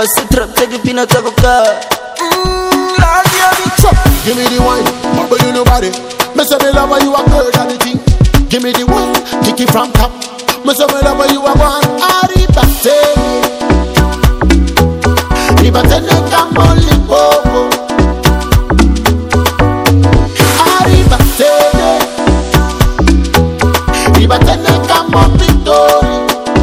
Bust the trap, take a peanut of a car. Give me the wine, but you nobody. Me say me love when you a girl and the thing. Give me the wine, kick it from top. Me say me love when you a one. Arriba te come on Limpopo. Arriba te come on Vittori.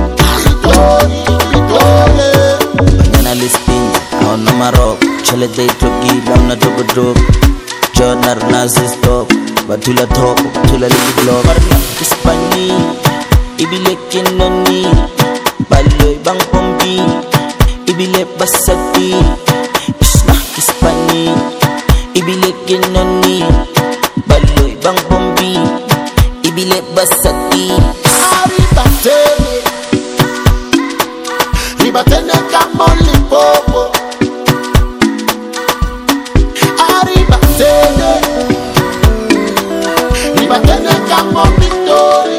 Mañana listing, on no marok. Chale day trogi, down na dogo drop. Jonar nazis top, batula top, batula lili blog. Parla Hispani, ibile kinoni, baloy bang pompi, ibile basati. Isna Hispani, ibile kinoni, baloy bang pompi, ibile basati. Ribatene come on Limpopo. Ribatene come on Vittori.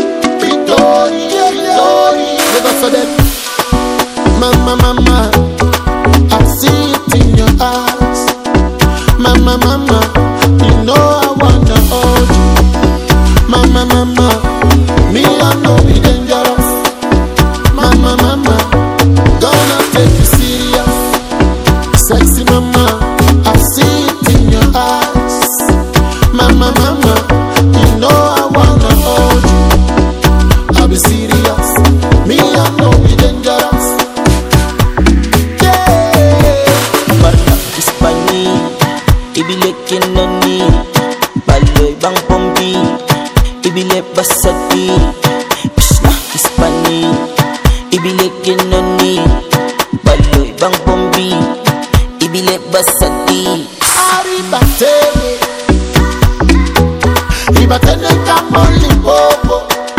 Let us say that. Mama, I see it in your eyes. Mama, you know I wanna hold you. Mama, me I know be dangerous. Mama, gonna take you serious. Sexy mama, I see it in your eyes. Mama, you know I wanna hold you. I'll be serious. Me I know be dangerous. Yeah. Parla Hispani, ibile kinoni, baloy bang pompi, ibile basati. Isna Hispani, ibile kinoni, baloy bang pompi, ibile basati. Ribatene come on Limpopo.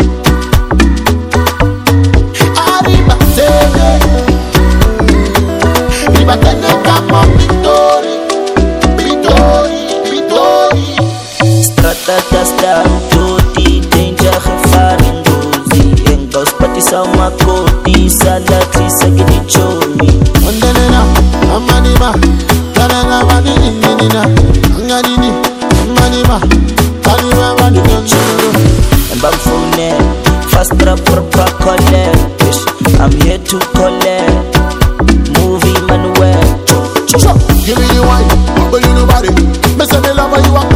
Ribatene come on Vittori. Strata tasta tutti, danger gevaring dozi. Engels pati sa makoti, salati sa ginichori. Ondanena, amanima, tanana maninina, anganini, amanima, tanima maninina. And bang phone, fast trap for back collect. I'm here to collect. Movie Manuel. Give me the wine, but you nobody. Me say me love when you are